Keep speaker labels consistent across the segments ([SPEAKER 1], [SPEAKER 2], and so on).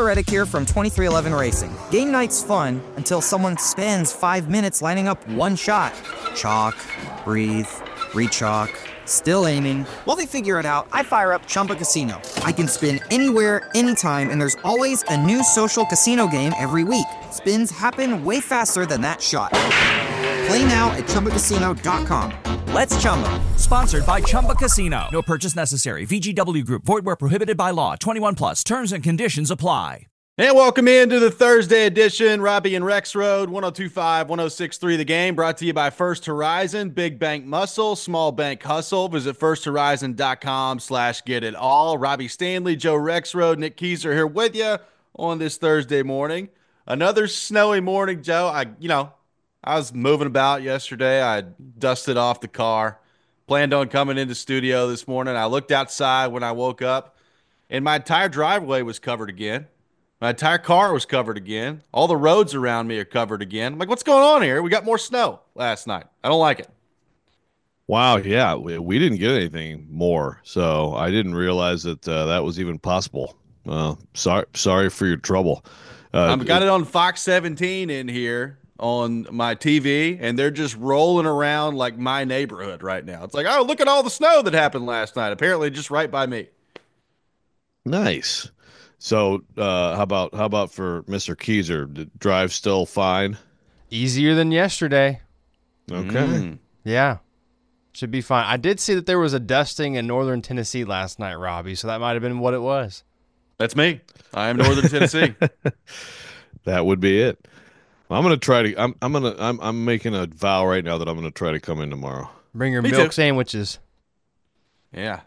[SPEAKER 1] Reddick here from 2311 Racing. Game night's fun until someone spends 5 minutes lining up one shot. Chalk, breathe, re-chalk, still aiming. While they figure it out, I fire up Chumba Casino. I can spin anywhere, anytime, and there's always a new social casino game every week. Spins happen way faster than that shot. Play now at ChumbaCasino.com. Let's Chumba.
[SPEAKER 2] Sponsored by Chumba Casino. No purchase necessary. VGW Group. Void where prohibited by law. 21 plus. Terms and conditions apply.
[SPEAKER 3] And welcome into the Thursday edition. Robbie and Rex Road, 102.5, 106.3 The Game. Brought to you by First Horizon. Big bank muscle, small bank hustle. Visit firsthorizon.com/get-it-all. Robbie Stanley, Joe Rexrode, Nick Keyser here with you on this Thursday morning. Another snowy morning, Joe. I was moving about yesterday. I dusted off the car. Planned on coming into studio this morning. I looked outside when I woke up, and my entire driveway was covered again. My entire car was covered again. All the roads around me are covered again. I'm like, what's going on here? We got more snow last night. I don't like it.
[SPEAKER 4] Wow, yeah, we didn't get anything more, so I didn't realize that that was even possible. Sorry for your trouble.
[SPEAKER 3] I've got it on Fox 17 in here on my TV, and they're just rolling around like my neighborhood right now. It's like, oh, look at all the snow that happened last night. Apparently just right by me.
[SPEAKER 4] Nice. So how about for Mr. Keyser? The drive still fine?
[SPEAKER 5] Easier than yesterday.
[SPEAKER 4] Okay.
[SPEAKER 5] Yeah. Should be fine. I did see that there was a dusting in northern Tennessee last night, Robbie, so that might have been what it was.
[SPEAKER 3] That's me. I am northern Tennessee.
[SPEAKER 4] That would be it. I'm gonna try to. I'm making a vow right now that I'm gonna try to come in tomorrow.
[SPEAKER 5] Bring your
[SPEAKER 3] Me
[SPEAKER 5] milk
[SPEAKER 3] too.
[SPEAKER 5] sandwiches.
[SPEAKER 3] Yeah.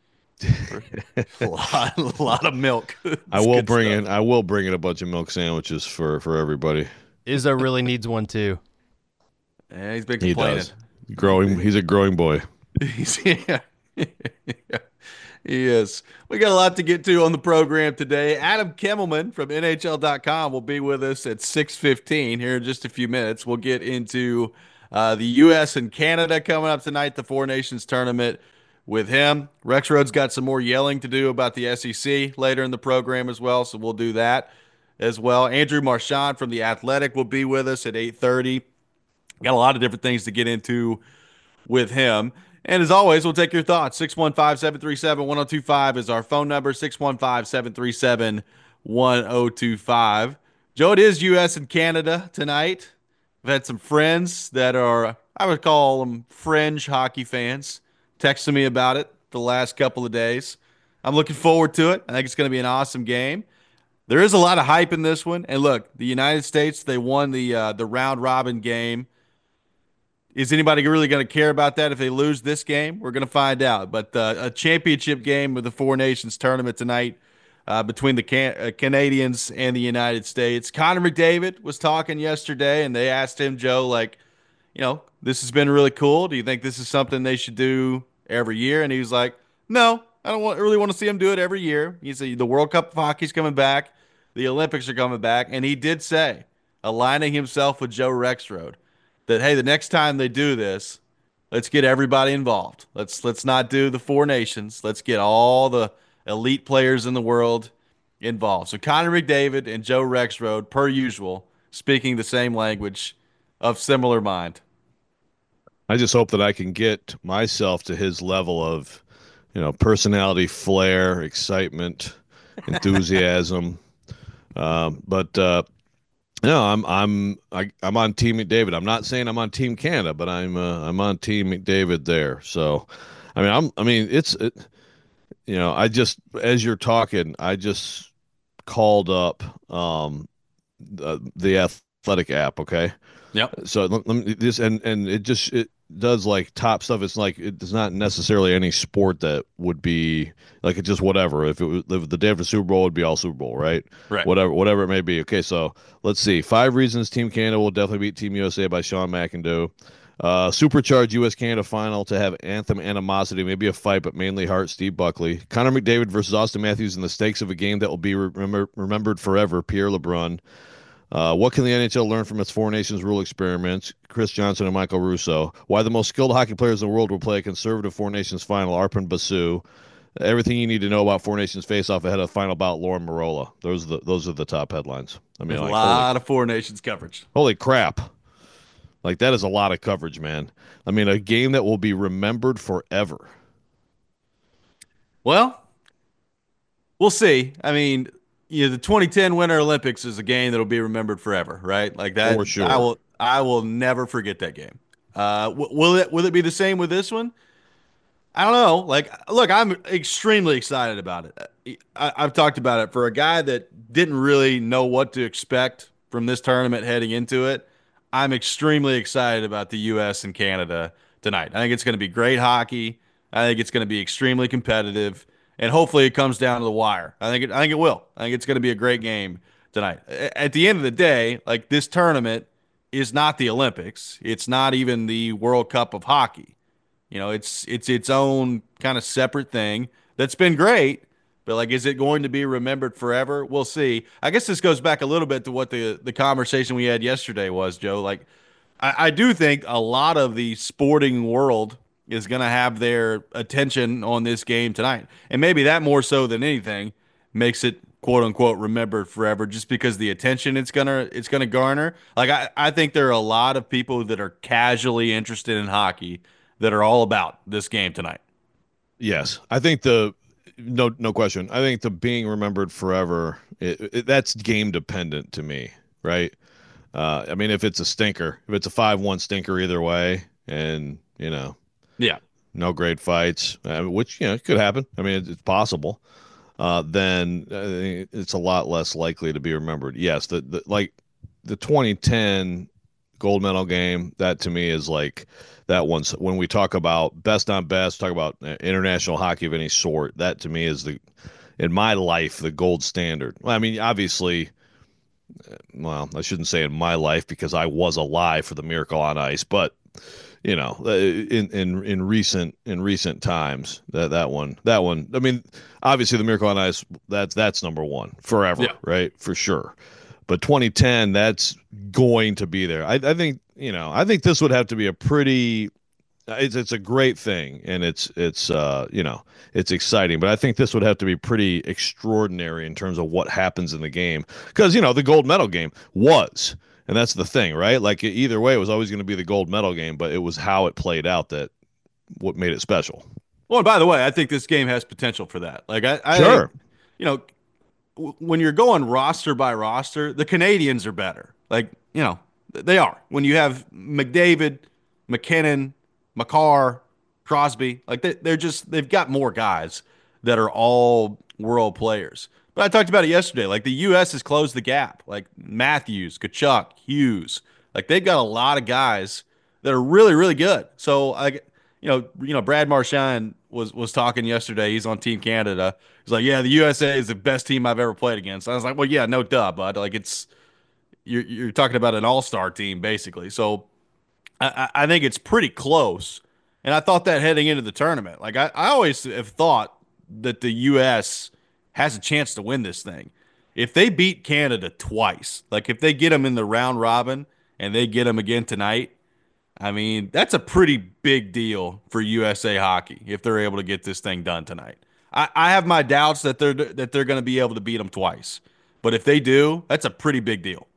[SPEAKER 3] a lot of milk.
[SPEAKER 4] I will bring in a bunch of milk sandwiches for everybody.
[SPEAKER 5] Izzo really needs one too.
[SPEAKER 3] Yeah, he's been complaining.
[SPEAKER 4] He does. He's a growing boy.
[SPEAKER 3] Yeah. He is. We got a lot to get to on the program today. Adam Kimmelman from NHL.com will be with us at 6:15 here in just a few minutes. We'll get into the U.S. and Canada coming up tonight, the Four Nations tournament with him. Rex Road's got some more yelling to do about the SEC later in the program as well, so we'll do that as well. Andrew Marchand from The Athletic will be with us at 8:30. Got a lot of different things to get into with him. And as always, we'll take your thoughts. 615-737-1025 is our phone number, 615-737-1025. Joe, it is U.S. and Canada tonight. I've had some friends that are, I would call them fringe hockey fans, texting me about it the last couple of days. I'm looking forward to it. I think it's going to be an awesome game. There is a lot of hype in this one. And look, the United States, they won the round-robin game. Is anybody really going to care about that if they lose this game? We're going to find out. But a championship game with the Four Nations tournament tonight between the Canadians and the United States. Connor McDavid was talking yesterday, and they asked him, Joe, this has been really cool. Do you think this is something they should do every year? And he was like, no, I don't really want to see them do it every year. He said the World Cup of Hockey's coming back. The Olympics are coming back. And he did say, aligning himself with Joe Rexrode, that, hey, the next time they do this, let's get everybody involved. Let's not do the Four Nations. Let's get all the elite players in the world involved. So Connor McDavid and Joe Rexrode, per usual, speaking the same language of similar mind.
[SPEAKER 4] I just hope that I can get myself to his level of, personality, flair, excitement, enthusiasm. No, I'm on Team McDavid. I'm not saying I'm on Team Canada, but I'm on Team McDavid there. So, I just, as you're talking, I just called up the Athletic app. Okay.
[SPEAKER 3] Yep.
[SPEAKER 4] So let me this and it does like top stuff. It's like it's not necessarily any sport that would be like it's just whatever. If the day of the Super Bowl would be all Super Bowl, right?
[SPEAKER 3] Right.
[SPEAKER 4] Whatever it may be. Okay, so let's see. 5 reasons Team Canada will definitely beat Team USA by Sean McIndoe. Supercharged U.S. Canada final to have anthem animosity, maybe a fight, but mainly heart. Steve Buckley. Connor McDavid versus Austin Matthews in the stakes of a game that will be remembered forever. Pierre LeBrun. What can the NHL learn from its Four Nations rule experiments? Chris Johnson and Michael Russo. Why the most skilled hockey players in the world will play a conservative Four Nations final? Arpon Basu. Everything you need to know about Four Nations face-off ahead of final bout. Lauren Marola. Those are the top headlines. I mean,
[SPEAKER 3] There's a
[SPEAKER 4] like
[SPEAKER 3] lot of Four Nations coverage.
[SPEAKER 4] holy crap! Like that is a lot of coverage, man. I mean, a game that will be remembered forever.
[SPEAKER 3] Well, we'll see. I mean, the 2010 Winter Olympics is a game that'll be remembered forever, right? Like that.
[SPEAKER 4] For
[SPEAKER 3] I
[SPEAKER 4] sure.
[SPEAKER 3] will. I will never forget that game. Will it be the same with this one? I don't know. Like, look, I'm extremely excited about it. I've talked about it for a guy that didn't really know what to expect from this tournament heading into it. I'm extremely excited about the U.S. and Canada tonight. I think it's going to be great hockey. I think it's going to be extremely competitive, and hopefully it comes down to the wire. I think it will. I think it's going to be a great game tonight. At the end of the day, like this tournament is not the Olympics. It's not even the World Cup of hockey. It's its own kind of separate thing that's been great, but like, is it going to be remembered forever? We'll see. I guess this goes back a little bit to what the conversation we had yesterday was, Joe. Like, I do think a lot of the sporting world is going to have their attention on this game tonight, and maybe that more so than anything makes it quote unquote remembered forever, just because the attention it's gonna garner. Like, I think there are a lot of people that are casually interested in hockey that are all about this game tonight.
[SPEAKER 4] Yes, I think the no question. I think the being remembered forever that's game dependent to me, right? I mean, if it's a stinker, if it's a 5-1 stinker either way, and
[SPEAKER 3] Yeah.
[SPEAKER 4] no great fights, which it could happen. I mean, it's possible. Then it's a lot less likely to be remembered. Yes, like the 2010 gold medal game, that to me is like that one's when we talk about best on best, talk about international hockey of any sort. That to me is in my life the gold standard. Well, I mean, obviously, well, I shouldn't say in my life because I was alive for the Miracle on Ice, but in recent times, that one. I mean, obviously the Miracle on Ice, that's number one forever,
[SPEAKER 3] Yeah.
[SPEAKER 4] right? For sure. But 2010, that's going to be there. I think this would have to be a pretty. It's a great thing, and it's exciting. But I think this would have to be pretty extraordinary in terms of what happens in the game, because the gold medal game was, and that's the thing, right? Like either way, it was always going to be the gold medal game, but it was how it played out that what made it special.
[SPEAKER 3] Well, and by the way, I think this game has potential for that. Like, I think,
[SPEAKER 4] Sure.
[SPEAKER 3] you know, when you're going roster by roster, the Canadians are better. Like, they are. When you have McDavid, McKinnon, McCarr, Crosby, like they've got more guys that are all world players. But I talked about it yesterday. Like, the U.S. has closed the gap. Like Matthews, Kachuk, Hughes. Like, they've got a lot of guys that are really, really good. So, like, Brad Marchand was talking yesterday. He's on Team Canada. He's like, yeah, the USA is the best team I've ever played against. I was like, well, yeah, no duh, bud. Like, you're talking about an all-star team basically. So I think it's pretty close. And I thought that heading into the tournament. Like, I always have thought that the U.S. has a chance to win this thing. If they beat Canada twice, like if they get them in the round robin and they get them again tonight, I mean, that's a pretty big deal for USA hockey if they're able to get this thing done tonight. I have my doubts that they're going to be able to beat them twice, but if they do, that's a pretty big deal.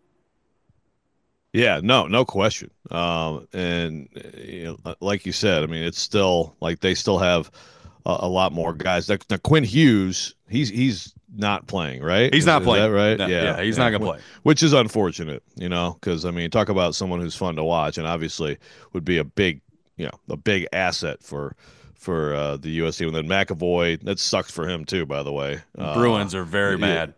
[SPEAKER 4] Yeah, no question. And like you said, I mean, it's still like they still have a lot more guys. Now, Quinn Hughes, he's not playing, right?
[SPEAKER 3] He's not
[SPEAKER 4] Is that
[SPEAKER 3] playing.
[SPEAKER 4] right?
[SPEAKER 3] No,
[SPEAKER 4] Yeah,
[SPEAKER 3] he's
[SPEAKER 4] yeah.
[SPEAKER 3] not going to play.
[SPEAKER 4] Which is unfortunate, because I mean, talk about someone who's fun to watch, and obviously would be a big asset for the US team. And then McAvoy, that sucks for him too, by the way.
[SPEAKER 3] Bruins are very
[SPEAKER 4] yeah,
[SPEAKER 3] mad.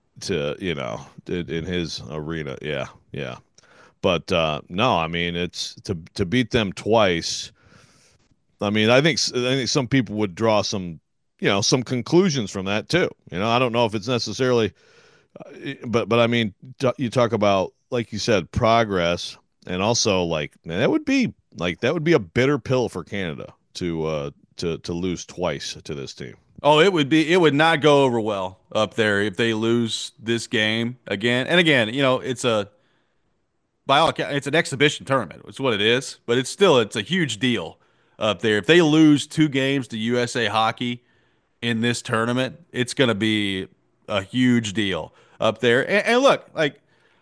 [SPEAKER 4] in his arena. Yeah, yeah. But no, I mean, it's to beat them twice. I mean, I think some people would draw some conclusions from that too. I don't know if it's necessarily, but I mean, you talk about, like you said, progress, and also like, man, that would be a bitter pill for Canada to lose twice to this team.
[SPEAKER 3] Oh, it would not go over well up there if they lose this game again. And again, it's an exhibition tournament. It's what it is, but it's a huge deal up there. If they lose two games to USA Hockey in this tournament, it's going to be a huge deal up there. And look, like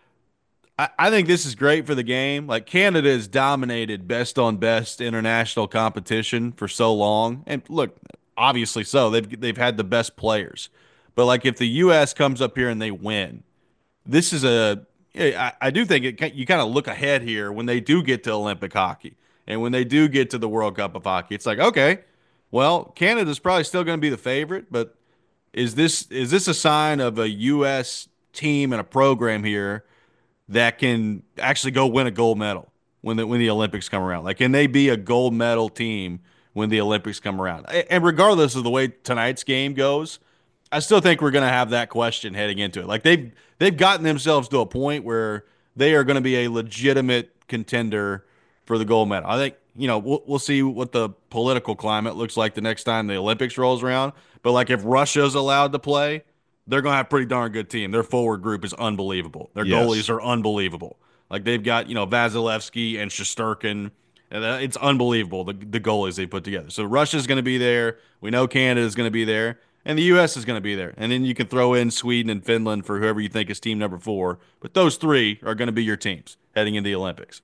[SPEAKER 3] I think this is great for the game. Like Canada has dominated best on best international competition for so long, and look, obviously so. They've had the best players, but like if the U.S. comes up here and they win, this is I do think you kind of look ahead here when they do get to Olympic hockey and when they do get to the World Cup of hockey. It's like, okay, well, Canada's probably still going to be the favorite, but is this a sign of a U.S. team and a program here that can actually go win a gold medal when the Olympics come around? Like, can they be a gold medal team when the Olympics come around? And regardless of the way tonight's game goes, I still think we're going to have that question heading into it. Like they've gotten themselves to a point where they are going to be a legitimate contender for the gold medal. I think, we'll see what the political climate looks like the next time the Olympics rolls around. But like if Russia's allowed to play, they're going to have a pretty darn good team. Their forward group is unbelievable. Their goalies are unbelievable. Like they've got, Vasilevsky and Shesterkin. And it's unbelievable, the goalies they put together. So Russia's going to be there. We know Canada's going to be there. And the U.S. is going to be there. And then you can throw in Sweden and Finland for whoever you think is team number 4. But those 3 are going to be your teams heading into the Olympics.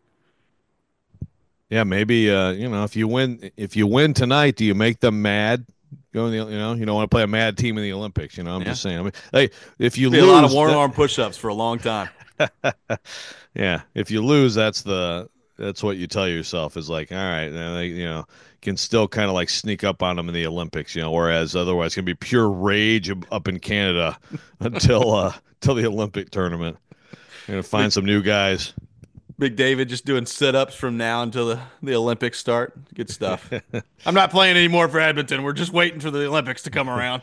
[SPEAKER 4] Yeah, maybe if you win tonight, do you make them mad? You don't want to play a mad team in the Olympics. I'm just saying. I mean, hey, if you lose,
[SPEAKER 3] a lot of one-arm push-ups for a long time.
[SPEAKER 4] Yeah, if you lose, that's what you tell yourself is like, all right, can still kind of like sneak up on them in the Olympics, whereas otherwise it's going to be pure rage up in Canada until the Olympic tournament. You're going to find some new guys.
[SPEAKER 3] Big David just doing sit-ups from now until the Olympics start. Good stuff. I'm not playing anymore for Edmonton. We're just waiting for the Olympics to come around.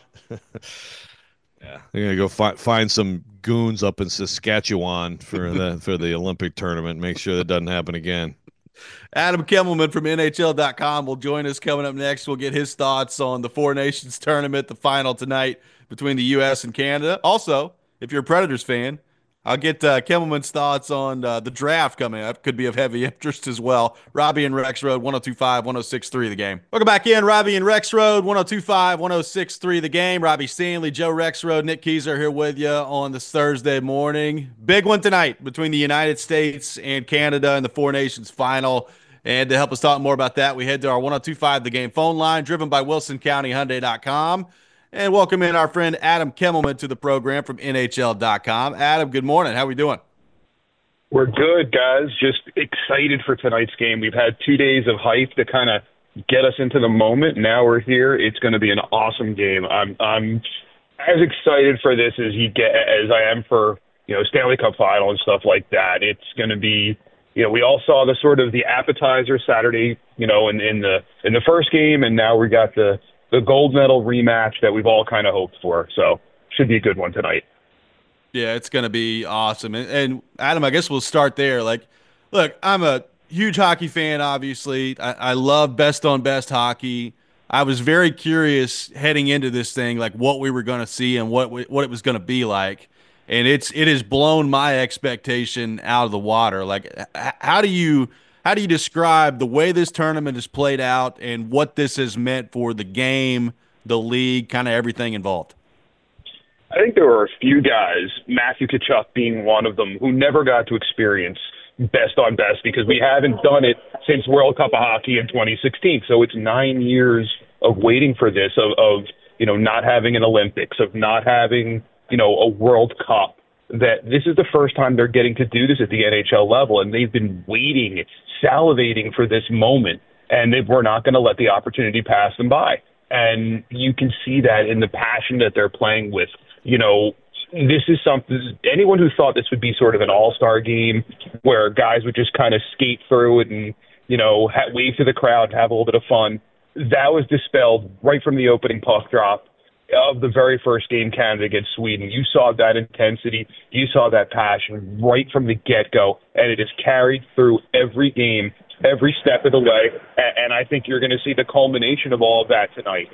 [SPEAKER 4] Yeah, they're gonna go find some goons up in Saskatchewan for the Olympic tournament. Make sure that doesn't happen again.
[SPEAKER 3] Adam Kimmelman from NHL.com will join us coming up next. We'll get his thoughts on the Four Nations tournament, the final tonight between the U.S. and Canada. Also, if you're a Predators fan, I'll get Kimmelman's thoughts on the draft coming up. Could be of heavy interest as well. Robbie and Rex Road, 102.5, 106.3 The Game. Welcome back in. Robbie and Rex Road, 102.5, 106.3 The Game. Robbie Stanley, Joe Rex Road, Nick Keyser here with you on this Thursday morning. Big one tonight between the United States and Canada in the Four Nations final. And to help us talk more about that, we head to our 102.5 The Game phone line, driven by WilsonCountyHyundai.com. And welcome in our friend Adam Kimmelman to the program from NHL.com. Adam, good morning. How are we doing?
[SPEAKER 6] We're good, guys. Just excited for tonight's game. We've had 2 days of hype to kind of get us into the moment. Now we're here. It's going to be an awesome game. I'm as excited for this as I am for Stanley Cup final and stuff like that. It's going to be we all saw the sort of the appetizer Saturday in the first game, and now we got the gold medal rematch that we've all kind of hoped for. So should be a good one tonight.
[SPEAKER 3] Yeah, it's going to be awesome. And Adam, I guess we'll start there. Like, look, I'm a huge hockey fan, obviously. I love best on best hockey. I was very curious heading into this thing, like what we were going to see and what it was going to be like. And it has blown my expectation out of the water. Like, how do you describe the way this tournament is played out and what this has meant for the game, the league, kind of everything involved?
[SPEAKER 6] I think there were a few guys, Matthew Tkachuk being one of them, who never got to experience best on best because we haven't done it since World Cup of Hockey in 2016. So it's 9 years of waiting for this, of not having an Olympics, of not having, a World Cup. That this is the first time they're getting to do this at the NHL level, and they've been waiting, salivating for this moment, and we're not going to let the opportunity pass them by. And you can see that in the passion that they're playing with. This is something, anyone who thought this would be sort of an all-star game where guys would just kind of skate through it and, wave to the crowd and have a little bit of fun, that was dispelled right from the opening puck drop of the very first game, Canada against Sweden. You saw that intensity, you saw that passion right from the get-go, and it is carried through every game, every step of the way, and I think you're going to see the culmination of all of that tonight.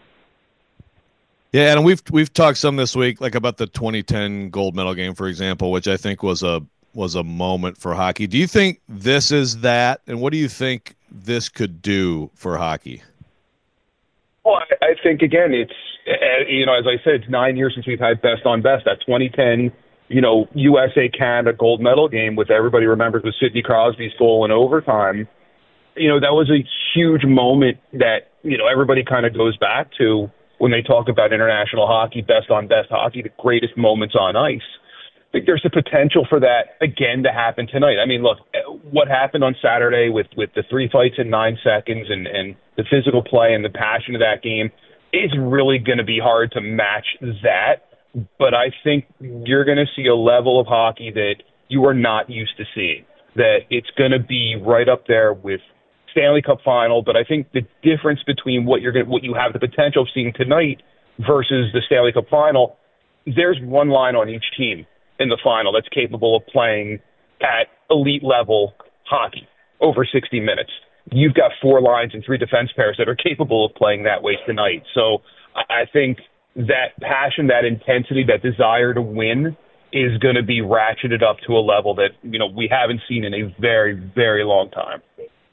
[SPEAKER 4] Yeah, and we've talked some this week, like about the 2010 gold medal game, for example, which I think was a moment for hockey. Do you think this is that, and what do you think this could do for hockey?
[SPEAKER 6] Well, I think, again, it's, as I said, it's 9 years since we've had best on best. That 2010, USA-Canada gold medal game, which everybody remembers was Sidney Crosby's goal in overtime. That was a huge moment that, everybody kind of goes back to when they talk about international hockey, best on best hockey, the greatest moments on ice. I think there's the potential for that again to happen tonight. I mean, look, what happened on Saturday with the 3 fights in 9 seconds and the physical play and the passion of that game is really going to be hard to match that. But I think you're going to see a level of hockey that you are not used to seeing, that it's going to be right up there with Stanley Cup final. But I think the difference between what you have the potential of seeing tonight versus the Stanley Cup final, there's one line on each team in the final that's capable of playing at elite level hockey over 60 minutes. You've got 4 lines and 3 defense pairs that are capable of playing that way tonight. So I think that passion, that intensity, that desire to win is going to be ratcheted up to a level that, we haven't seen in a very, very long time.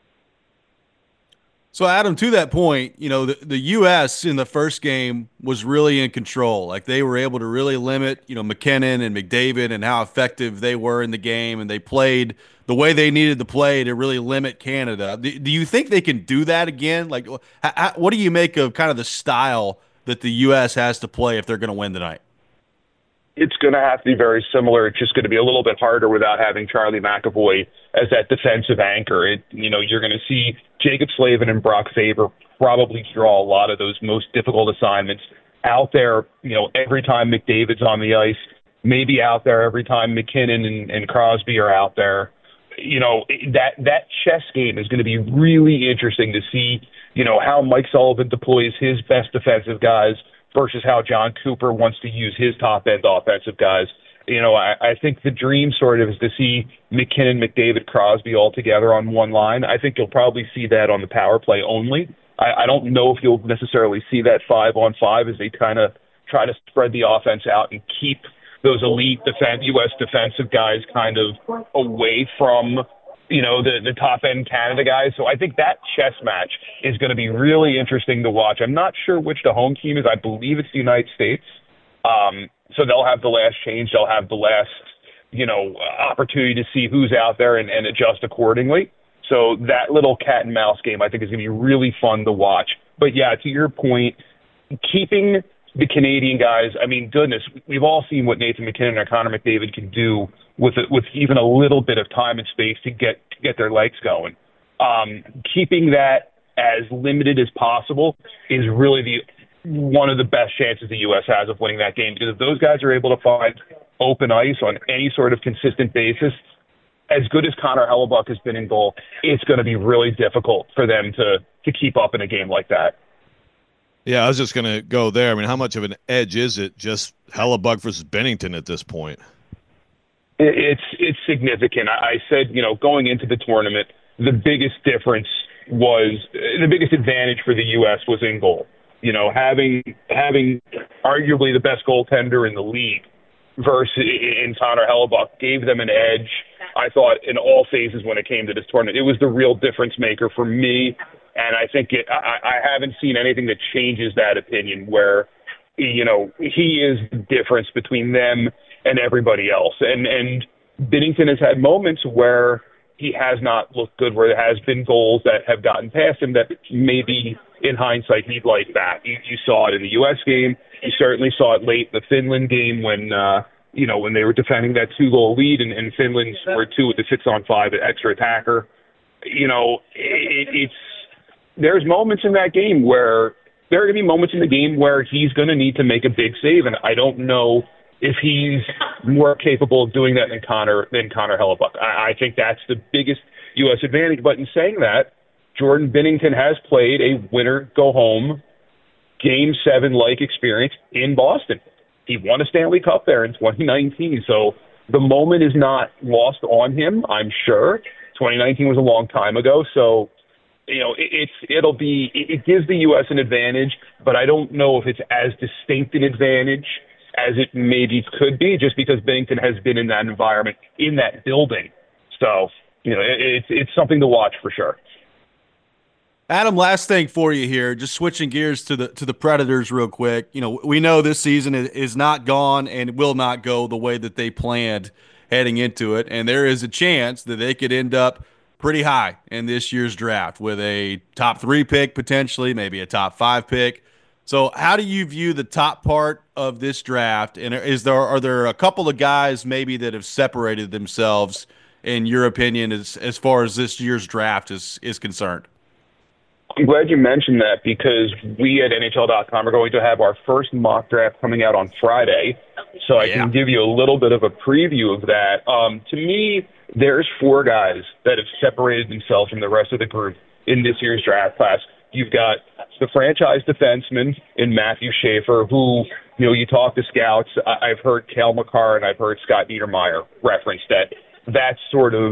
[SPEAKER 3] So, Adam, to that point, the U.S. in the first game was really in control. Like, they were able to really limit, McKinnon and McDavid and how effective they were in the game, and they played the way they needed to play to really limit Canada. Do you think they can do that again? Like, what do you make of kind of the style that the U.S. has to play if they're going to win tonight?
[SPEAKER 6] It's going to have to be very similar. It's just going to be a little bit harder without having Charlie McAvoy as that defensive anchor. You're going to see Jacob Slavin and Brock Faber probably draw a lot of those most difficult assignments out there, every time McDavid's on the ice, maybe out there every time McKinnon and Crosby are out there. That chess game is going to be really interesting to see, how Mike Sullivan deploys his best defensive guys versus how John Cooper wants to use his top-end offensive guys. I think the dream sort of is to see McKinnon, McDavid, Crosby all together on one line. I think you'll probably see that on the power play only. I don't know if you'll necessarily see that 5-on-5 as they kind of try to spread the offense out and keep those elite U.S. defensive guys kind of away from the top-end Canada guys. So I think that chess match is going to be really interesting to watch. I'm not sure which the home team is. I believe it's the United States. So they'll have the last change. They'll have the last, opportunity to see who's out there and adjust accordingly. So that little cat and mouse game, I think, is going to be really fun to watch. But, yeah, to your point, keeping the Canadian guys, I mean, goodness, we've all seen what Nathan McKinnon or Connor McDavid can do with even a little bit of time and space to get their legs going. Keeping that as limited as possible is really one of the best chances the U.S. has of winning that game, because if those guys are able to find open ice on any sort of consistent basis, as good as Connor Hellebuyck has been in goal, it's going to be really difficult for them to keep up in a game like that.
[SPEAKER 4] Yeah, I was just going to go there. I mean, how much of an edge is it just Hellebuyck versus Binnington at this point?
[SPEAKER 6] It's significant. I said, going into the tournament, the biggest difference was the biggest advantage for the U.S. was in goal. Having arguably the best goaltender in the league versus in Connor Hellebuyck gave them an edge, I thought, in all phases when it came to this tournament. It was the real difference maker for me, and I think I haven't seen anything that changes that opinion where, he is the difference between them and everybody else. And Binnington has had moments where he has not looked good, where there has been goals that have gotten past him that maybe in hindsight he'd like back. You saw it in the U.S. game. You certainly saw it late in the Finland game when when they were defending that 2-goal lead and Finland were 2 with the 6-on-5 extra attacker. There's moments in that game where there are going to be moments in the game where he's going to need to make a big save, and I don't know if he's more capable of doing that than Connor Hellebuyck. I think that's the biggest U.S. advantage. But in saying that, Jordan Binnington has played a winner-go-home Game 7-like experience in Boston. He won a Stanley Cup there in 2019, so the moment is not lost on him, I'm sure. 2019 was a long time ago, so it gives the U.S. an advantage, but I don't know if it's as distinct an advantage as it maybe could be, just because Binnington has been in that environment, in that building. So, it's something to watch for sure.
[SPEAKER 3] Adam, last thing for you here, just switching gears to the Predators real quick. You know, we know this season is not gone and will not go the way that they planned heading into it, and there is a chance that they could end up pretty high in this year's draft with a top 3 pick potentially, maybe a top 5 pick. So, how do you view the top part of this draft? And are there a couple of guys maybe that have separated themselves in your opinion as far as this year's draft is concerned?
[SPEAKER 6] I'm glad you mentioned that because we at NHL.com are going to have our first mock draft coming out on Friday. So I can give you a little bit of a preview of that. To me, there's 4 guys that have separated themselves from the rest of the group in this year's draft class. You've got the franchise defenseman in Matthew Schaefer, who, you talk to scouts. I've heard Cale Makar and I've heard Scott Niedermayer reference that. That's sort of,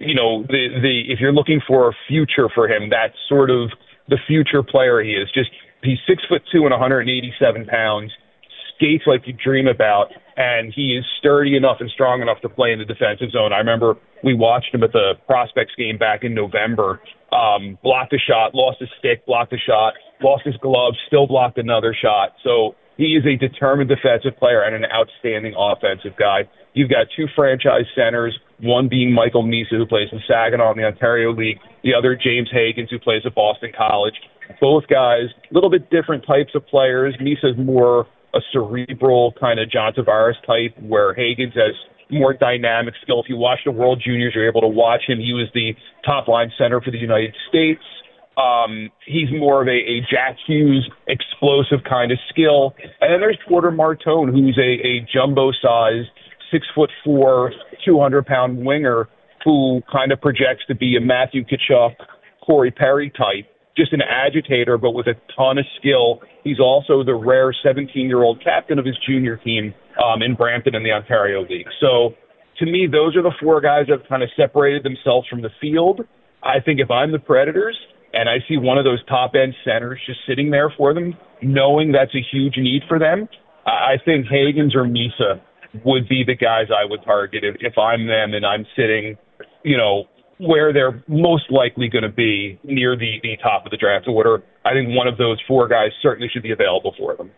[SPEAKER 6] if you're looking for a future for him, that's sort of the future player he is. He's 6'2" and 187 pounds, skates like you dream about, and he is sturdy enough and strong enough to play in the defensive zone. I remember we watched him at the Prospects game back in November. Blocked a shot, lost his stick, blocked a shot, lost his glove, still blocked another shot. So he is a determined defensive player and an outstanding offensive guy. You've got 2 franchise centers, one being Michael Misa, who plays in Saginaw in the Ontario League, the other James Hagens, who plays at Boston College. Both guys, a little bit different types of players. Misa's more a cerebral kind of John Tavares type, where Hagens has more dynamic skill. If you watch the World Juniors, you're able to watch him. He was the top-line center for the United States. He's more of a Jack Hughes explosive kind of skill. And then there's Porter Martone, who's a jumbo-sized 6'4", 200-pound winger who kind of projects to be a Matthew Tkachuk, Corey Perry type, just an agitator, but with a ton of skill. He's also the rare 17-year-old captain of his junior team in Brampton in the Ontario League. So to me, those are the 4 guys that have kind of separated themselves from the field. I think if I'm the Predators and I see one of those top-end centers just sitting there for them, knowing that's a huge need for them, I think Hagens or Misa would be the guys I would target if I'm them and I'm sitting, where they're most likely going to be near the top of the draft order. I think one of those 4 guys certainly should be available for them.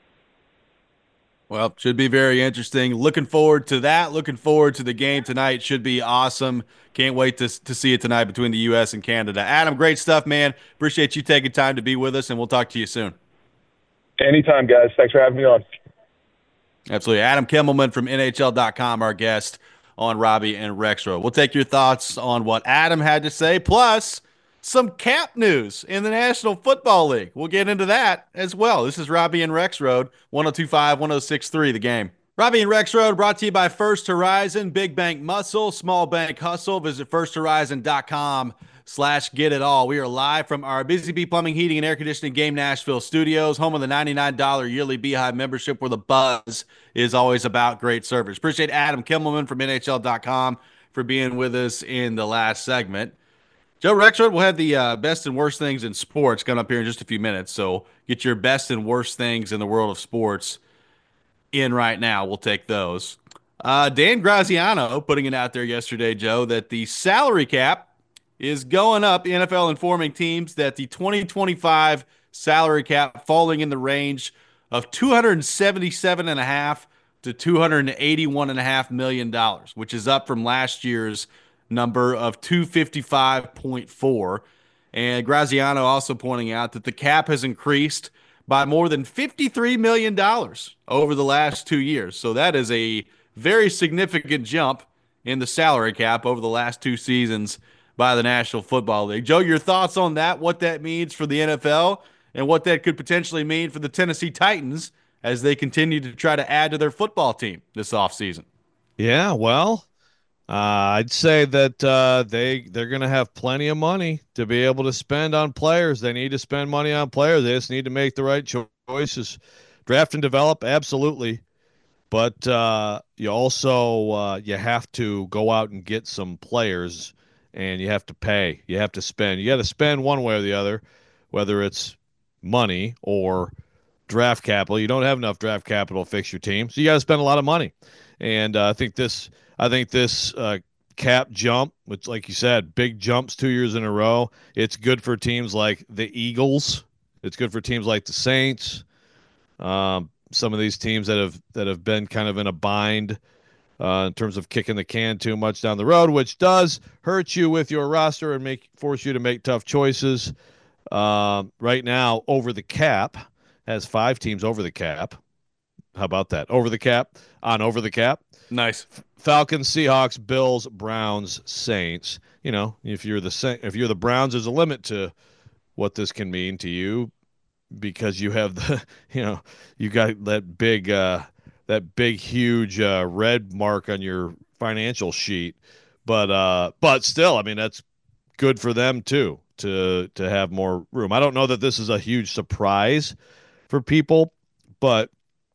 [SPEAKER 3] Well, should be very interesting. Looking forward to that. Looking forward to the game tonight. Should be awesome. Can't wait to see it tonight between the U.S. and Canada. Adam, great stuff, man. Appreciate you taking time to be with us, and we'll talk to you soon.
[SPEAKER 6] Anytime, guys. Thanks for having me on.
[SPEAKER 3] Absolutely. Adam Kimmelman from NHL.com, our guest on Robbie and Rexroad. We'll take your thoughts on what Adam had to say, plus some cap news in the National Football League. We'll get into that as well. This is Robbie and Rexroad, 102.5, 106.3, The Game. Robbie and Rexroad brought to you by First Horizon, Big Bank Muscle, Small Bank Hustle. Visit firsthorizon.com/get it all. We are live from our Busy Bee Plumbing, Heating, and Air Conditioning Game Nashville studios, home of the $99 yearly Beehive membership, where the buzz is always about great service. Appreciate Adam Kimmelman from NHL.com for being with us in the last segment. Joe Rexroad will have the best and worst things in sports coming up here in just a few minutes. So get your best and worst things in the world of sports in right now. We'll take those. Dan Graziano putting it out there yesterday, Joe, that the salary cap is going up. The NFL informing teams that the 2025 salary cap falling in the range of $277.5 to $281.5 million, which is up from last year's number of 255.4. And Graziano also pointing out that the cap has increased by more than $53 million over the last 2 years. So that is a very significant jump in the salary cap over the last 2 seasons by the National Football League. Joe, your thoughts on that, what that means for the NFL, and what that could potentially mean for the Tennessee Titans as they continue to try to add to their football team this offseason?
[SPEAKER 4] Yeah, well, I'd say that they're going to have plenty of money to be able to spend on players. They need to spend money on players. They just need to make the right choices. Draft and develop, absolutely. But you also you have to go out and get some players, and you have to pay. You have to spend. You got to spend one way or the other, whether it's money or draft capital. You don't have enough draft capital to fix your team, so you got to spend a lot of money. And I think this cap jump, which, like you said, big jumps 2 years in a row. It's good for teams like the Eagles. It's good for teams like the Saints. Some of these teams that have been kind of in a bind in terms of kicking the can too much down the road, which does hurt you with your roster and force you to make tough choices. Right now, over the cap has 5 teams over the cap. How about that? Over the cap on over the cap.
[SPEAKER 3] Nice.
[SPEAKER 4] Falcons, Seahawks, Bills, Browns, Saints. If you're the Browns, there's a limit to what this can mean to you because you have you got that big huge red mark on your financial sheet. But still, I mean, that's good for them too to have more room. I don't know that this is a huge surprise for people, but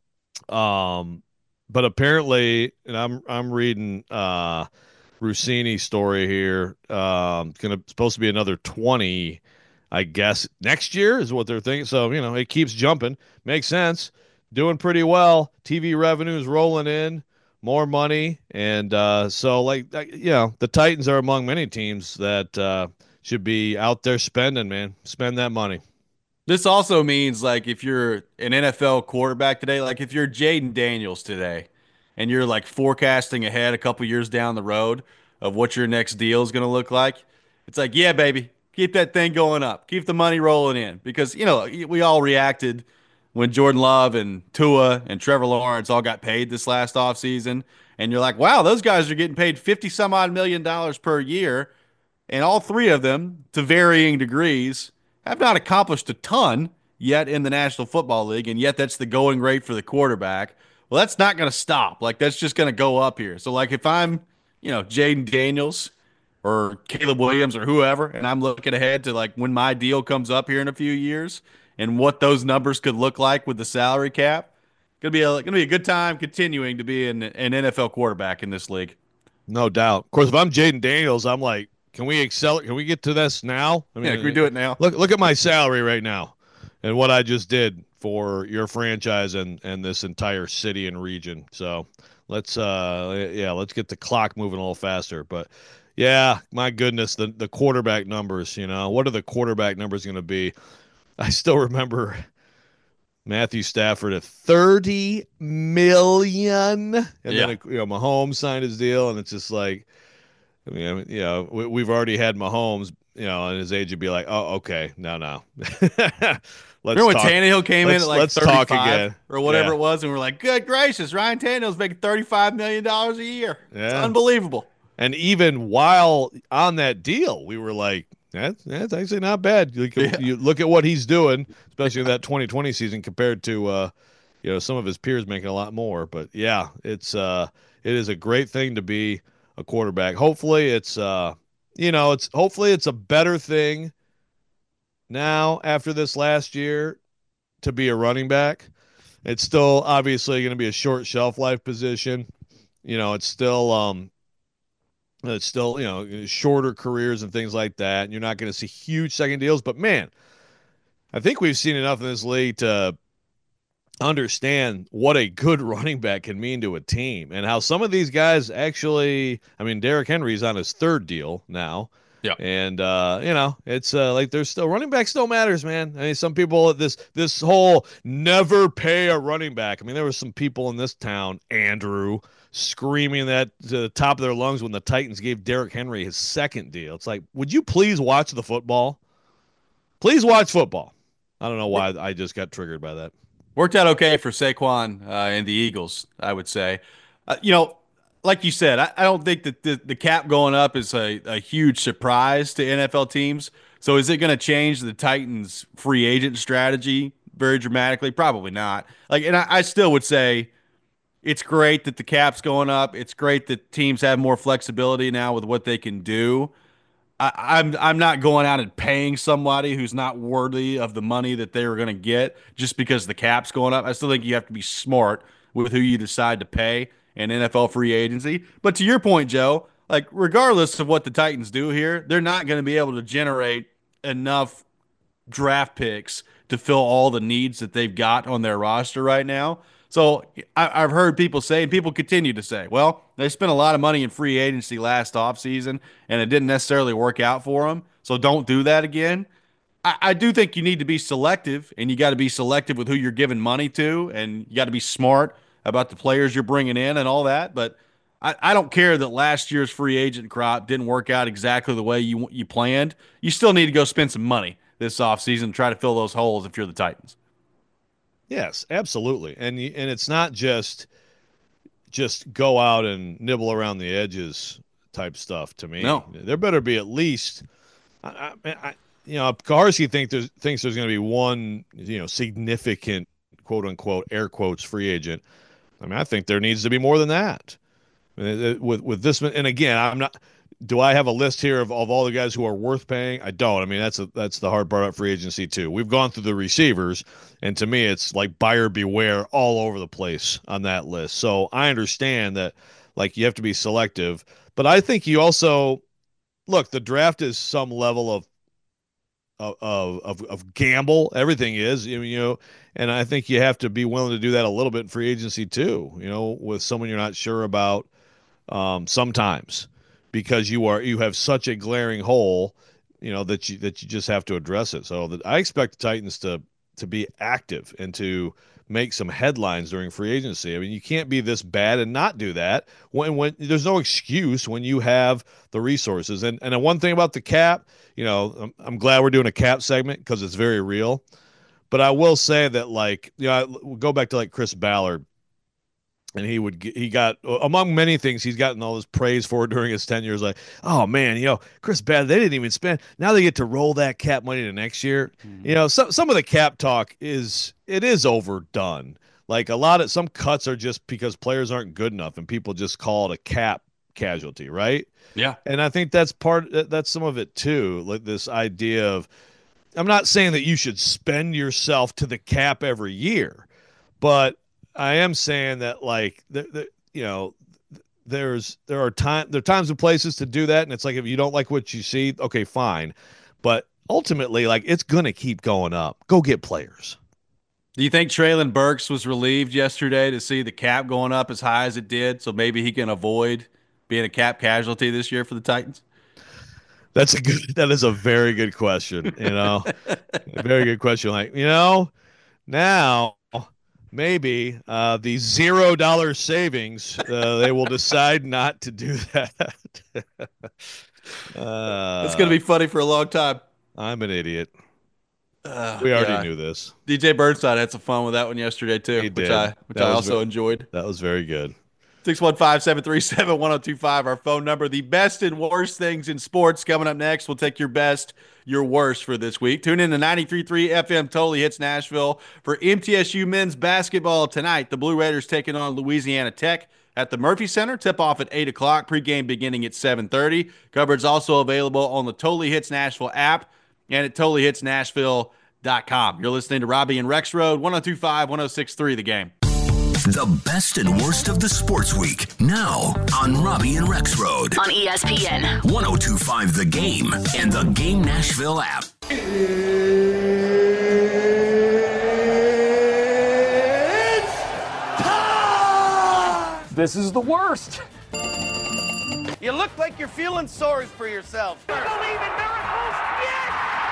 [SPEAKER 4] apparently, and I'm reading Rossini's story here. Supposed to be another 20, I guess, next year is what they're thinking. So it keeps jumping. Makes sense. Doing pretty well. TV revenues rolling in, more money, and so the Titans are among many teams that should be out there spending. Man, spend that money.
[SPEAKER 3] This also means like if you're an NFL quarterback today, like if you're Jaden Daniels today and you're like forecasting ahead a couple years down the road of what your next deal is going to look like, it's like, yeah, baby, keep that thing going up. Keep the money rolling in because, we all reacted when Jordan Love and Tua and Trevor Lawrence all got paid this last offseason. And you're like, wow, those guys are getting paid 50 some odd million dollars per year. And all three of them, to varying degrees, have not accomplished a ton yet in the National Football League, and yet that's the going rate for the quarterback. Well, that's not going to stop. Like, that's just going to go up here. So, like, if I'm, Jaden Daniels or Caleb Williams or whoever, and I'm looking ahead to, like, when my deal comes up here in a few years and what those numbers could look like with the salary cap, gonna be a good time continuing to be an NFL quarterback in this league.
[SPEAKER 4] No doubt. Of course, if I'm Jaden Daniels, I'm like, can we excel? Can we get to this now? I mean,
[SPEAKER 3] Can we do it now?
[SPEAKER 4] Look at my salary right now, and what I just did for your franchise and this entire city and region. So let's get the clock moving a little faster. But yeah, my goodness, the quarterback numbers. What are the quarterback numbers going to be? I still remember Matthew Stafford at $30 million, and then Mahomes signed his deal, and it's just like. We've already had Mahomes, and his age would be like, oh, okay, no.
[SPEAKER 3] Remember when Tannehill came in at like 35
[SPEAKER 4] talk again.
[SPEAKER 3] Or whatever it was, and we're like, good gracious, Ryan Tannehill's making $35 million a year.
[SPEAKER 4] Yeah.
[SPEAKER 3] It's unbelievable.
[SPEAKER 4] And even while on that deal, we were like, that's actually not bad. You look at what he's doing, especially in that 2020 season compared to some of his peers making a lot more. But yeah, it is a great thing to be a quarterback. Hopefully it's a better thing now after this last year to be a running back. It's still obviously going to be a short shelf life position. It's still shorter careers and things like that. And you're not going to see huge second deals, but man, I think we've seen enough in this league to understand what a good running back can mean to a team and how some of these guys actually, I mean, Derrick Henry's on his 3rd deal now.
[SPEAKER 3] Yeah.
[SPEAKER 4] And, it's like there's still running back still matters, man. I mean, some people this whole never pay a running back. I mean, there were some people in this town, Andrew, screaming that to the top of their lungs when the Titans gave Derrick Henry his 2nd deal. It's like, would you please watch the football? Please watch football. I don't know why I just got triggered by that.
[SPEAKER 3] Worked out okay for Saquon and the Eagles, I would say. Like you said, I don't think that the cap going up is a huge surprise to NFL teams. So is it going to change the Titans' free agent strategy very dramatically? Probably not. And I still would say it's great that the cap's going up. It's great that teams have more flexibility now with what they can do. I'm not going out and paying somebody who's not worthy of the money that they were going to get just because the cap's going up. I still think you have to be smart with who you decide to pay in NFL free agency. But to your point, Joe, like regardless of what the Titans do here, they're not going to be able to generate enough draft picks to fill all the needs that they've got on their roster right now. So I've heard people say, and people continue to say, well, they spent a lot of money in free agency last offseason, and it didn't necessarily work out for them. So don't do that again. I do think you need to be selective, and you got to be selective with who you're giving money to, and you got to be smart about the players you're bringing in and all that. But I don't care that last year's free agent crop didn't work out exactly the way you planned. You still need to go spend some money this offseason and try to fill those holes if you're the Titans.
[SPEAKER 4] Yes, absolutely. And it's not just go out and nibble around the edges type stuff to me.
[SPEAKER 3] No.
[SPEAKER 4] There better be at least Kaharski thinks there's going to be one, significant quote unquote air quotes free agent. I mean, I think there needs to be more than that. I mean, with this, and again, I'm not. Do I have a list here of all the guys who are worth paying? I don't. I mean, that's the hard part about free agency too. We've gone through the receivers, and to me, it's like buyer beware all over the place on that list. So I understand that, like, you have to be selective, but I think you also look. The draft is some level of gamble. Everything is, and I think you have to be willing to do that a little bit in free agency too. With someone you're not sure about, sometimes. Because you have such a glaring hole, that you just have to address it. So I expect the Titans to be active and to make some headlines during free agency. I mean, you can't be this bad and not do that when there's no excuse when you have the resources. And the one thing about the cap, I'm glad we're doing a cap segment because it's very real. But I will say that, like, we'll go back to like Chris Ballard. And he got, among many things, he's gotten all this praise for during his tenure. Is like, oh man, Chris Ballard, they didn't even spend. Now they get to roll that cap money to next year. Some of the cap talk is overdone. Like some cuts are just because players aren't good enough, and people just call it a cap casualty, right?
[SPEAKER 3] Yeah.
[SPEAKER 4] And I think that's some of it too. Like this idea of, I'm not saying that you should spend yourself to the cap every year, but I am saying that, like, there are times and places to do that, and it's like, if you don't like what you see, okay, fine, but ultimately, like, it's gonna keep going up. Go get players.
[SPEAKER 3] Do you think Treylon Burks was relieved yesterday to see the cap going up as high as it did, so maybe he can avoid being a cap casualty this year for the Titans?
[SPEAKER 4] That is a very good question. A very good question. Like, now. Maybe the $0 savings, they will decide not to do that.
[SPEAKER 3] It's going to be funny for a long time.
[SPEAKER 4] I'm an idiot. We already knew this.
[SPEAKER 3] DJ Burnside had some fun with that one yesterday too, which I also enjoyed.
[SPEAKER 4] That was very good.
[SPEAKER 3] 615-737-1025, our phone number. The best and worst things in sports coming up next. We'll take your best, your worst for this week. Tune in to 93.3 FM Totally Hits Nashville for MTSU men's basketball tonight. The Blue Raiders taking on Louisiana Tech at the Murphy Center. Tip off at 8 o'clock. Pregame beginning at 7:30. Coverage also available on the Totally Hits Nashville app and at TotallyHitsNashville.com. You're listening to Robbie and Rex Road, 102.5, 106.3 The Game.
[SPEAKER 7] The best and worst of the sports week, now on Robbie and Rex Road.
[SPEAKER 8] On ESPN
[SPEAKER 7] 102.5 The Game and the Game Nashville app.
[SPEAKER 9] It's time!
[SPEAKER 10] This is the worst.
[SPEAKER 9] You look like you're feeling sorry for yourself. Believe in miracles? Yes!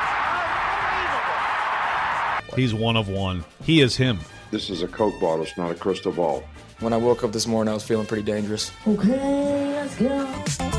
[SPEAKER 9] Unbelievable.
[SPEAKER 11] He's one of one. He is him.
[SPEAKER 12] This is a Coke bottle, it's not a crystal ball.
[SPEAKER 13] When I woke up this morning, I was feeling pretty dangerous.
[SPEAKER 8] Okay, let's go.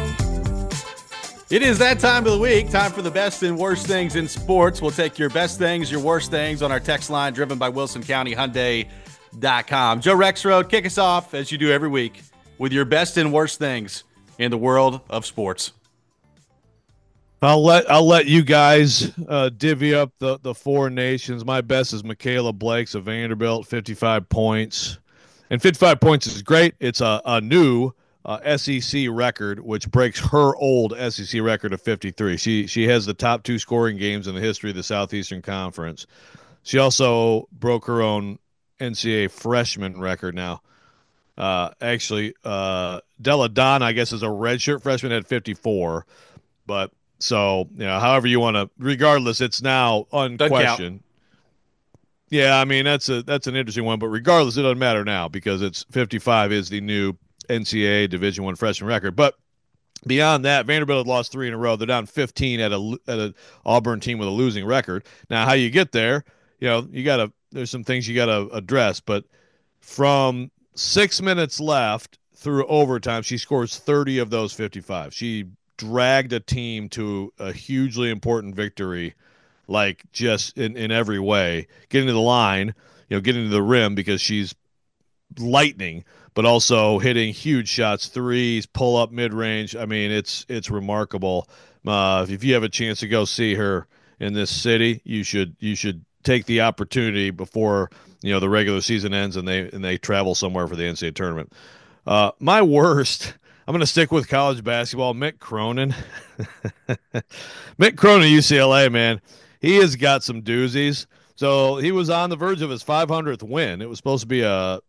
[SPEAKER 3] It is that time of the week, time for the best and worst things in sports. We'll take your best things, your worst things on our text line driven by WilsonCountyHyundai.com. Joe Rexroad, kick us off, as you do every week, with your best and worst things in the world of sports.
[SPEAKER 4] I'll let you guys divvy up the four nations. My best is Michaela Blake's of Vanderbilt, 55 points. And 55 points is great. It's a new SEC record, which breaks her old SEC record of 53. She has the top two scoring games in the history of the Southeastern Conference. She also broke her own NCAA freshman record now. Actually, Della Don, I guess, is a redshirt freshman at 54. But so, however you want to, regardless, it's now unquestioned. Yeah, I mean that's an interesting one, but regardless, it doesn't matter now because it's 55 is the new NCAA Division I freshman record. But beyond that, Vanderbilt had lost 3 in a row. They're down 15 at a Auburn team with a losing record. Now, how you get there, there's some things you gotta address. But from 6 minutes left through overtime, she scores 30 of those 55. She dragged a team to a hugely important victory, like just in every way, getting to the line, getting to the rim because she's lightning, but also hitting huge shots, threes, pull up mid range. I mean, it's remarkable. If you have a chance to go see her in this city, you should take the opportunity before the regular season ends and they travel somewhere for the NCAA tournament. My worst, I'm going to stick with college basketball. Mick Cronin. Mick Cronin, UCLA, man. He has got some doozies. So he was on the verge of his 500th win. It was supposed to be a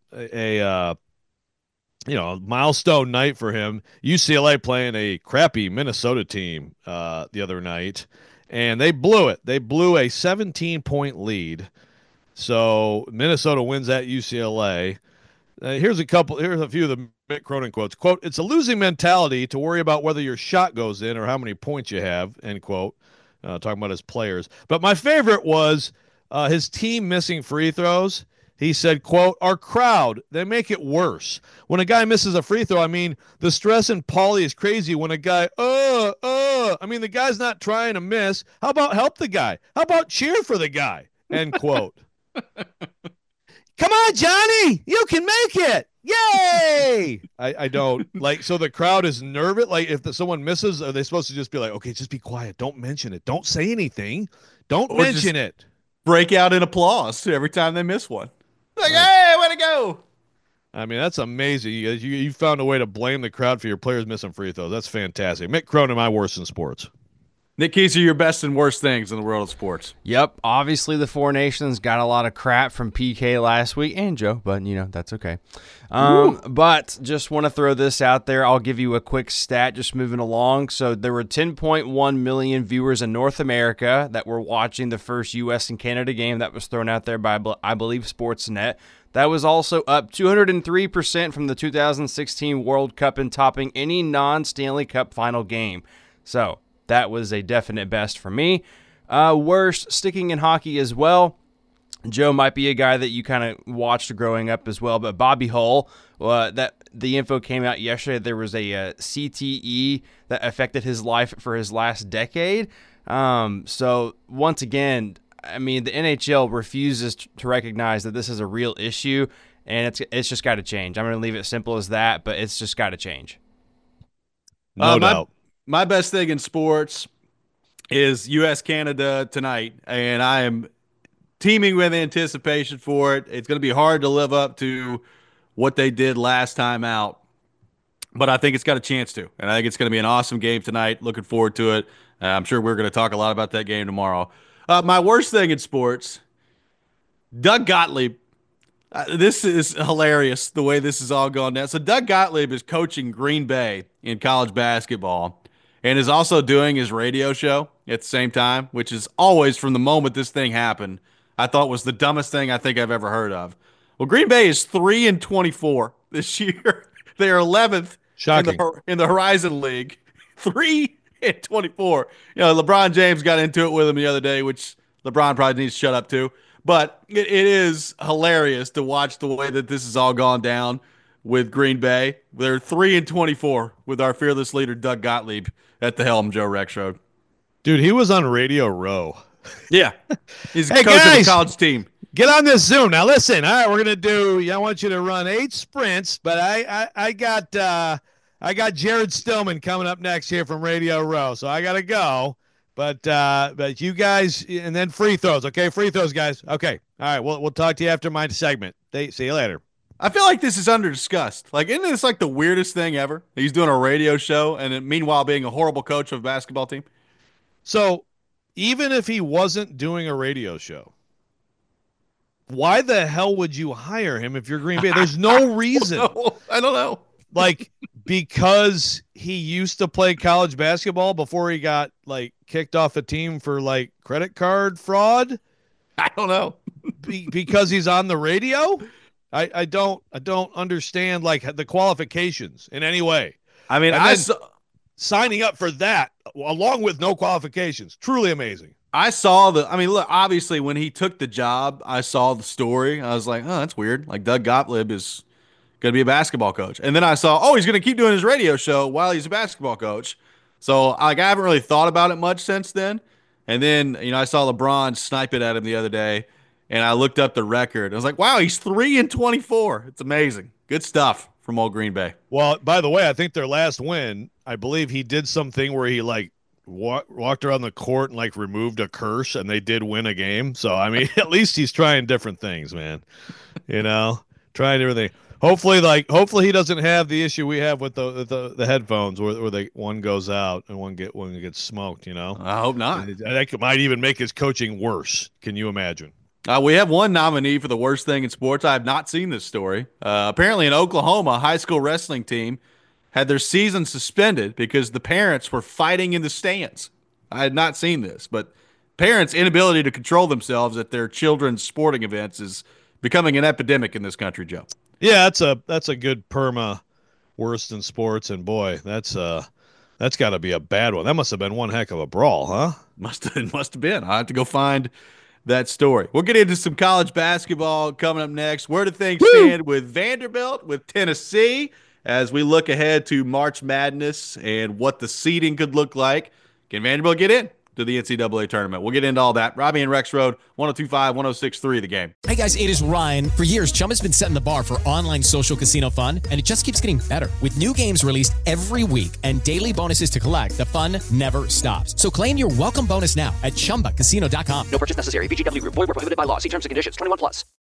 [SPEAKER 4] milestone night for him. UCLA playing a crappy Minnesota team the other night, and they blew it. They blew a 17-point lead. So Minnesota wins at UCLA. Here's a few of the Mick Cronin quotes. Quote, "It's a losing mentality to worry about whether your shot goes in or how many points you have," end quote. Talking about his players. But my favorite was his team missing free throws. He said, quote, "Our crowd, they make it worse. When a guy misses a free throw, I mean, the stress in Paulie is crazy when a guy, the guy's not trying to miss. How about help the guy? How about cheer for the guy?" End quote. Come on, Johnny, you can make it. Yay! I don't like, so the crowd is nervous. Like if someone misses, are they supposed to just be like, okay, just be quiet. Don't mention it. Don't say anything. Don't mention it.
[SPEAKER 3] Break out in applause every time they miss one. Like, hey, way to go.
[SPEAKER 4] I mean, that's amazing. You found a way to blame the crowd for your players missing free throws. That's fantastic. Mick Cronin, my worst in sports.
[SPEAKER 3] Nick Keiser, your best and worst things in the world of sports.
[SPEAKER 5] Yep. Obviously, the Four Nations got a lot of crap from PK last week and Joe, but, that's okay. But just want to throw this out there. I'll give you a quick stat just moving along. So there were 10.1 million viewers in North America that were watching the first U.S. and Canada game that was thrown out there by, I believe, Sportsnet. That was also up 203% from the 2016 World Cup and topping any non-Stanley Cup final game. So that was a definite best for me. Worst, sticking in hockey as well. Joe might be a guy that you kind of watched growing up as well, but Bobby Hull, that the info came out yesterday. There was a CTE that affected his life for his last decade. So once again, I mean, the NHL refuses to recognize that this is a real issue, and it's just got to change. I'm going to leave it simple as that, but it's just got to change.
[SPEAKER 4] No doubt.
[SPEAKER 3] My best thing in sports is U.S.-Canada tonight, and I am teeming with anticipation for it. It's going to be hard to live up to what they did last time out, but I think it's got a chance to, and I think it's going to be an awesome game tonight. Looking forward to it. I'm sure we're going to talk a lot about that game tomorrow. My worst thing in sports, Doug Gottlieb. This is hilarious, the way this is all going down. So Doug Gottlieb is coaching Green Bay in college basketball and is also doing his radio show at the same time, which is always, from the moment this thing happened, I thought was the dumbest thing I think I've ever heard of. Well, Green Bay is 3-24 this year. They are 11th in the Horizon League. 3-24. LeBron James got into it with him the other day, which LeBron probably needs to shut up too. But it is hilarious to watch the way that this has all gone down with Green Bay. They're 3-24 with our fearless leader, Doug Gottlieb, at the helm, Joe Rexrode.
[SPEAKER 4] Dude, he was on Radio Row.
[SPEAKER 3] Yeah. He's
[SPEAKER 4] hey,
[SPEAKER 3] coach
[SPEAKER 4] guys,
[SPEAKER 3] of the college team.
[SPEAKER 4] Get on this Zoom. Now, listen. All right, we're going to do, I want you to run 8 sprints, but I got Jared Stillman coming up next here from Radio Row, so I got to go. But you guys, and then free throws, okay? Free throws, guys. Okay. All right, we'll talk to you after my segment. See you later.
[SPEAKER 3] I feel like this is under-discussed. Like, isn't this like the weirdest thing ever? He's doing a radio show and then meanwhile being a horrible coach of a basketball team.
[SPEAKER 4] So even if he wasn't doing a radio show, why the hell would you hire him if you're Green Bay? There's no reason.
[SPEAKER 3] I don't know.
[SPEAKER 4] Like, because he used to play college basketball before he got, like, kicked off a team for, like, credit card fraud?
[SPEAKER 3] I don't know.
[SPEAKER 4] because he's on the radio? I don't understand like the qualifications in any way.
[SPEAKER 3] I mean,
[SPEAKER 4] signing up for that along with no qualifications, truly amazing.
[SPEAKER 3] Look, obviously when he took the job, I saw the story. I was like, oh, that's weird. Like Doug Gottlieb is going to be a basketball coach. And then I saw, oh, he's going to keep doing his radio show while he's a basketball coach. So I haven't really thought about it much since then. And then, I saw LeBron snipe it at him the other day, and I looked up the record. I was like, wow, he's 3-24. It's amazing. Good stuff from old Green Bay.
[SPEAKER 4] Well, by the way, I think their last win, I believe he did something where he like walked around the court and like removed a curse, and they did win a game. So, I mean, at least he's trying different things, man. Trying everything. Hopefully he doesn't have the issue we have with the headphones where one goes out and one gets smoked.
[SPEAKER 3] I hope not.
[SPEAKER 4] That might even make his coaching worse. Can you imagine?
[SPEAKER 3] We have one nominee for the worst thing in sports. I have not seen this story. Apparently in Oklahoma, a high school wrestling team had their season suspended because the parents were fighting in the stands. I had not seen this, but parents' inability to control themselves at their children's sporting events is becoming an epidemic in this country, Joe.
[SPEAKER 4] Yeah, that's a good perma worst in sports, and boy, that's got to be a bad one. That must have been one heck of a brawl, huh?
[SPEAKER 3] Must have been. I have to go find that story. We'll get into some college basketball coming up next. Where do things stand with Vanderbilt, with Tennessee, as we look ahead to March Madness and what the seeding could look like? Can Vanderbilt get in to the NCAA tournament? We'll get into all that. Robbie and Rex Road, 102.5, 106.3 The Game.
[SPEAKER 10] Hey guys, it is Ryan. For years, Chumba's been setting the bar for online social casino fun, and it just keeps getting better. With new games released every week and daily bonuses to collect, the fun never stops. So claim your welcome bonus now at ChumbaCasino.com.
[SPEAKER 14] No purchase necessary. VGW Group. Void where prohibited by law. See terms and conditions. 21+.